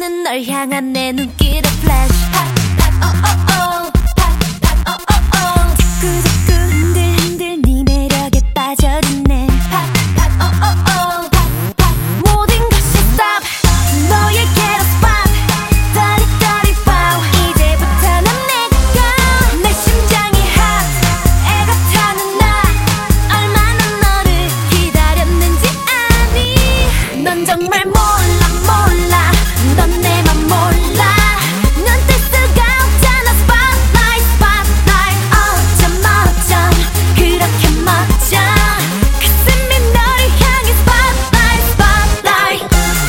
나는 널 향한 내 눈길의 플래시 자꾸 흔들흔들 네 매력에 빠져드네 모든 것이 stop 너에게로 spot 떠리떠리 wow 이제부터 넌 내가 내 심장이 hot 애가 타는 나 얼마나 너를 기다렸는지 아니 넌 정말 몰라 넌 내 맘 몰라 눈 뜰 수가 없잖아 spotlight spotlight 어쩜 그렇게 멋져 가슴이 너를 향해 spotlight spotlight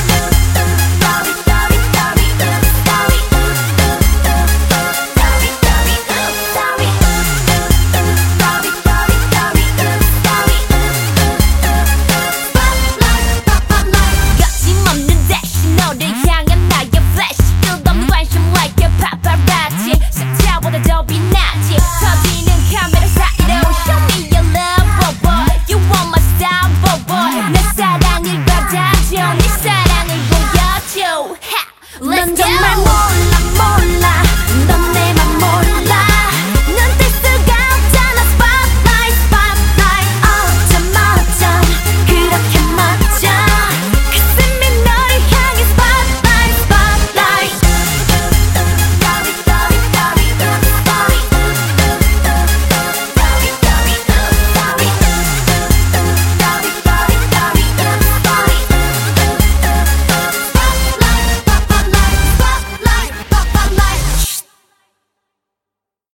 거침없는 대신 너를 향한 나의 flash 끝없는 관심 like a paparazzi 샤차보다 더 빛나지 터지는 카메라 사이로 show me your love oh boy you want my style oh boy 내 사랑을 받아줘 네 사랑을 보여줘 넌 정말